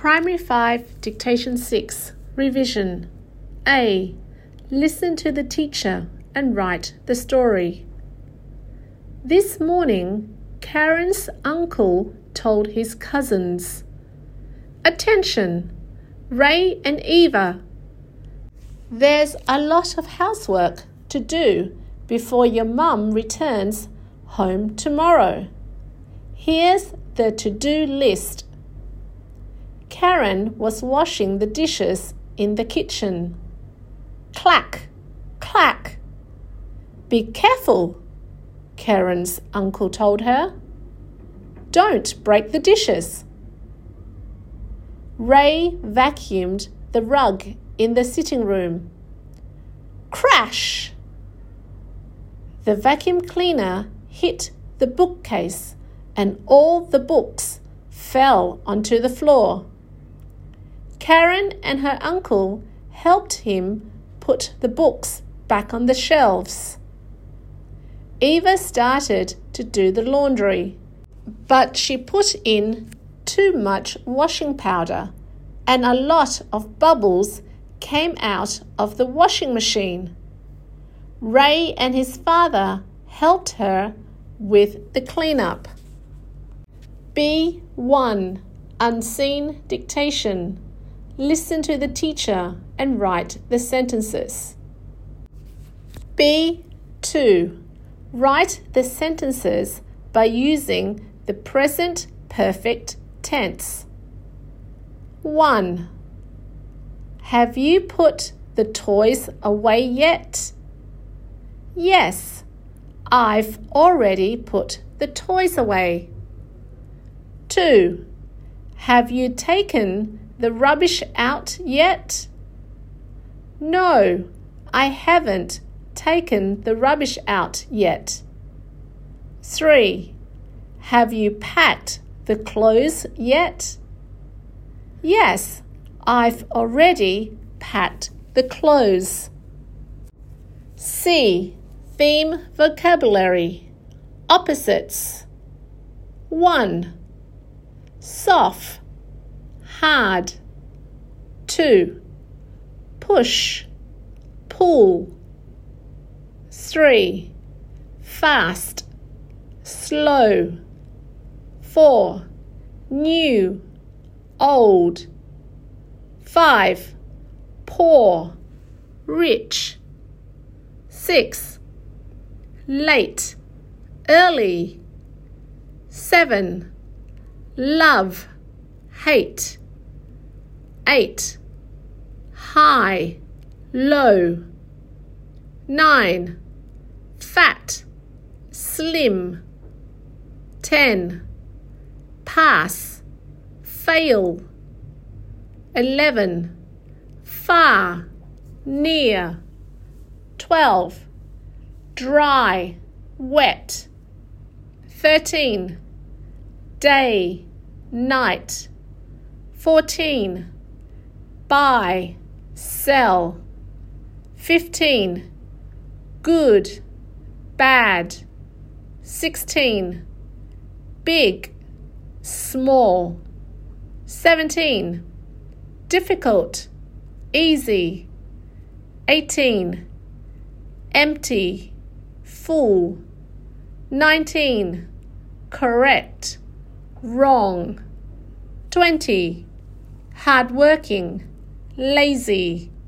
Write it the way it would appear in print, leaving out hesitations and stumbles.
Primary 5, Dictation 6, Revision. A. Listen to the teacher and write the story. This morning, Karen's uncle told his cousins, "Attention, Ray and Eva. There's a lot of housework to do before your mum returns home tomorrow. Here's the to-do list." Karen was washing the dishes in the kitchen. Clack, clack. "Be careful," Karen's uncle told her. "Don't break the dishes." Ray vacuumed the rug in the sitting room. Crash! The vacuum cleaner hit the bookcase and all the books fell onto the floor. Karen and her uncle helped him put the books back on the shelves. Eva started to do the laundry, but she put in too much washing powder and a lot of bubbles came out of the washing machine. Ray and his father helped her with the cleanup. B1. Unseen dictation. Listen to the teacher and write the sentences. B2. Write the sentences by using the present perfect tense. 1. Have you put the toys away yet? Yes, I've already put the toys away. 2. Have you taken the rubbish out yet? No, I haven't taken the rubbish out yet. 3. Have you packed the clothes yet? Yes, I've already packed the clothes. C. Theme vocabulary. Opposites. 1. Soft, hard. 2. Push, pull. 3. Fast, slow. 4. New, old. 5. Poor, rich. 6. Late, early. 7. Love, hate. 8. High, low. 9. Fat, slim. 10. Pass, fail. 11. Far, near. 12. Dry, wet. 13. Day, night. 14. Buy, sell. 15. Good, bad. 16. Big, small. 17. Difficult, easy. 18. Empty, full. 19. Correct, wrong. 20. Hardworking, lazy.